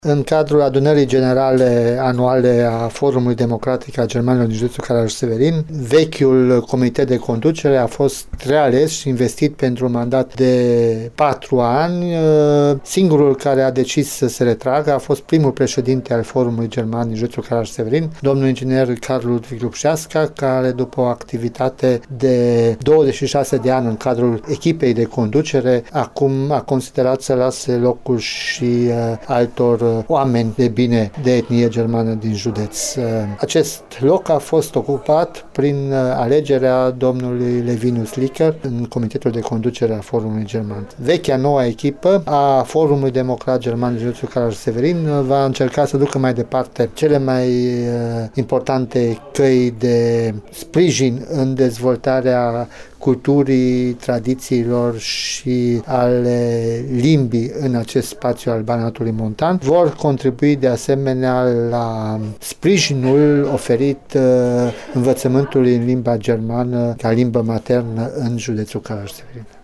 În cadrul adunării generale anuale a Forumului Democratic al Germanilor din județul Caraș-Severin, vechiul comitet de conducere a fost reales și investit pentru un mandat de 4 ani. Singurul care a decis să se retragă a fost primul președinte al Forumului German din județul Caraș-Severin, domnul inginer Carl Ludwig Lupșeasca, care după o activitate de 26 de ani în cadrul echipei de conducere, acum a considerat să lase locul și altor oameni de bine de etnie germană din județ. Acest loc a fost ocupat prin alegerea domnului Levinus Licker în comitetul de conducere a Forumului German. Vechea noua echipă a Forumului Democrat German din județul Caraș-Severin va încerca să ducă mai departe cele mai importante căi de sprijin în dezvoltarea culturii, tradițiilor și ale limbii în acest spațiu al Banatului Montan. Vor contribui de asemenea la sprijinul oferit învățământului în limba germană ca limbă maternă în județul Caraș-Severin.